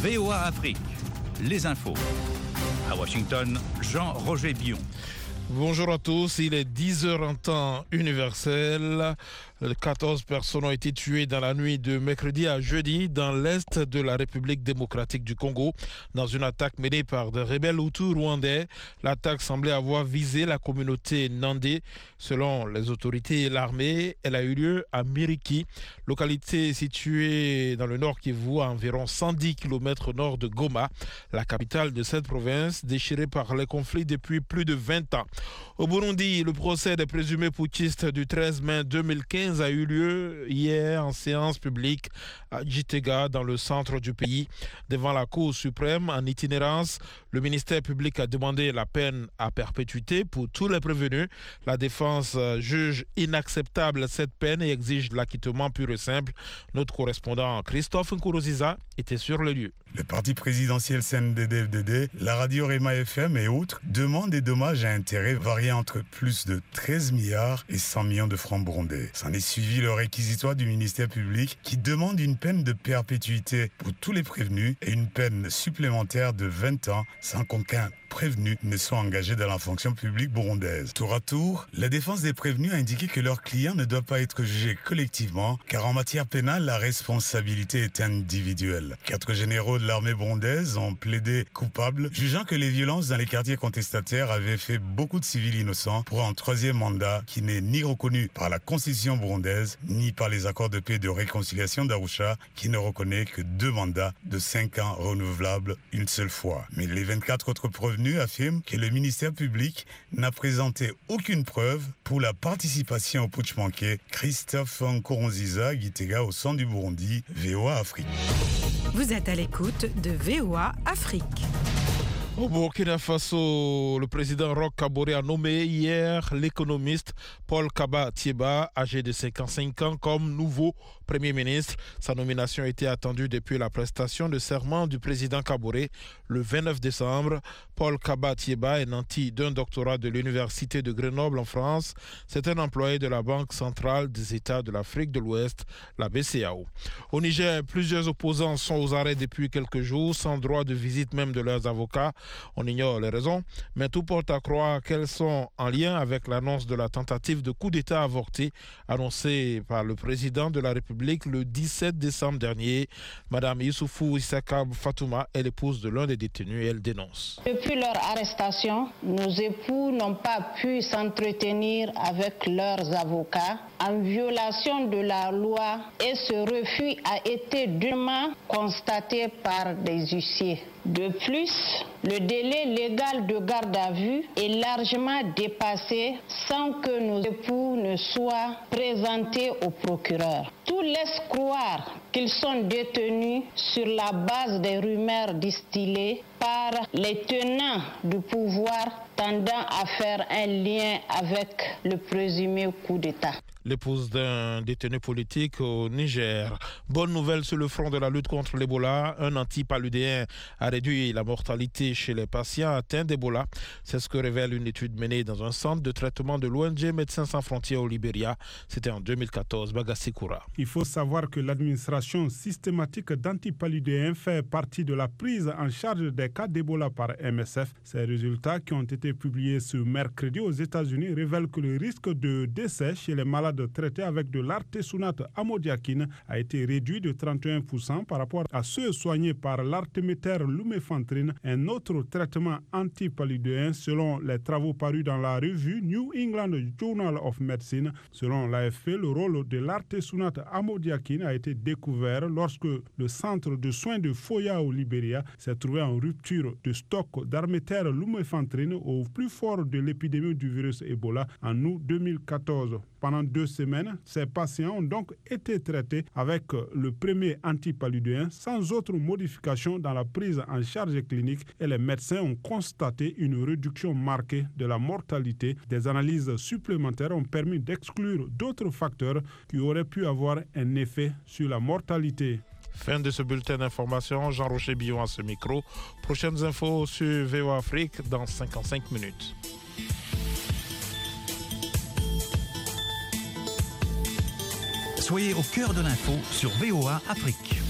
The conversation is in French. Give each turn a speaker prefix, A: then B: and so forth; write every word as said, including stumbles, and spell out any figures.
A: V O A Afrique, les infos. À Washington, Jean-Roger Billon.
B: Bonjour à tous, il est dix heures en temps universel. quatorze personnes ont été tuées dans la nuit de mercredi à jeudi dans l'est de la République démocratique du Congo dans une attaque menée par des rebelles hutus rwandais. L'attaque semblait avoir visé la communauté Nandé. Selon les autorités et l'armée, elle a eu lieu à Miriki, localité située dans le nord Kivu à environ cent dix kilomètres au nord de Goma, la capitale de cette province déchirée par les conflits depuis plus de vingt ans. Au Burundi, le procès des présumés putschistes du treize mai deux mille quinze a eu lieu hier en séance publique à Gitega, dans le centre du pays. Devant la Cour suprême en itinérance, le ministère public a demandé la peine à perpétuité pour tous les prévenus. La défense juge inacceptable cette peine et exige l'acquittement pur et simple. Notre correspondant Christophe Nkuruziza était sur le lieu.
C: Le parti présidentiel C N D D F D D, la radio Rema F M et autres demandent des dommages à intérêts variant entre plus de treize milliards et cent millions de francs burundais. S'en est suivi le réquisitoire du ministère public qui demande une peine de perpétuité pour tous les prévenus et une peine supplémentaire de vingt ans sans qu'aucun prévenus ne sont engagés dans la fonction publique burundaise. Tour à tour, la défense des prévenus a indiqué que leurs clients ne doivent pas être jugés collectivement, car en matière pénale, la responsabilité est individuelle. Quatre généraux de l'armée burundaise ont plaidé coupables, jugeant que les violences dans les quartiers contestataires avaient fait beaucoup de civils innocents pour un troisième mandat qui n'est ni reconnu par la constitution burundaise, ni par les accords de paix et de réconciliation d'Arusha, qui ne reconnaît que deux mandats de cinq ans renouvelables une seule fois. Mais les vingt-quatre autres prévenus affirme que le ministère public n'a présenté aucune preuve pour la participation au putsch manqué. Christophe Nkuruziza, Gitega, au centre du Burundi, V O A Afrique.
D: Vous êtes à l'écoute de V O A Afrique.
B: Au Burkina Faso, le président Roch Kaboré a nommé hier l'économiste Paul Kaba Thieba, âgé de cinquante-cinq ans, comme nouveau Premier ministre. Sa nomination a été attendue depuis la prestation de serment du président Kaboré le vingt-neuf décembre. Paul Kaba Thieba est nanti d'un doctorat de l'Université de Grenoble en France. C'est un employé de la Banque centrale des États de l'Afrique de l'Ouest, la B C A O. Au Niger, plusieurs opposants sont aux arrêts depuis quelques jours, sans droit de visite même de leurs avocats. On ignore les raisons, mais tout porte à croire qu'elles sont en lien avec l'annonce de la tentative de coup d'État avortée annoncée par le président de la République le dix-sept décembre dernier. Madame Youssoufou Issaka Fatouma est l'épouse de l'un des détenus et elle dénonce.
E: Depuis leur arrestation, nos époux n'ont pas pu s'entretenir avec leurs avocats en violation de la loi et ce refus a été durement constaté par des huissiers. De plus, le délai légal de garde à vue est largement dépassé sans que nos époux ne soient présentés au procureur. Tout laisse croire qu'ils sont détenus sur la base des rumeurs distillées par les tenants du pouvoir tendant à faire un lien avec le présumé coup d'État.
B: L'épouse d'un détenu politique au Niger. Bonne nouvelle sur le front de la lutte contre l'Ebola. Un antipaludéen a réduit la mortalité chez les patients atteints d'Ebola. C'est ce que révèle une étude menée dans un centre de traitement de l'O N G Médecins sans frontières au Libéria. C'était en deux mille quatorze. Bagassi Koura.
F: Il faut savoir que l'administration systématique d'antipaludéens fait partie de la prise en charge des cas d'Ebola par M S F. Ces résultats qui ont été publiés ce mercredi aux États-Unis révèlent que le risque de décès chez les malades traités avec de l'artesunate amodiaquine a été réduit de trente et un pour cent par rapport à ceux soignés par l'artéméter lumefantrine, un autre traitement antipaludéen selon les travaux parus dans la revue New England Journal of Medicine. Selon l'A F P, le rôle de l'artesunate amodiaquine a été découvert lorsque le centre de soins de Foya au Libéria s'est trouvé en rupture de stock d'artéméter lumefantrine au plus fort de l'épidémie du virus Ebola en août deux mille quatorze. Pendant deux semaines, ces patients ont donc été traités avec le premier antipaludéen sans autre modification dans la prise en charge clinique et les médecins ont constaté une réduction marquée de la mortalité. Des analyses supplémentaires ont permis d'exclure d'autres facteurs qui auraient pu avoir un effet sur la mortalité.
B: Fin de ce bulletin d'information. Jean-Roger Billon à ce micro. Prochaines infos sur V O A Afrique dans cinquante-cinq minutes.
A: Soyez au cœur de l'info sur V O A Afrique.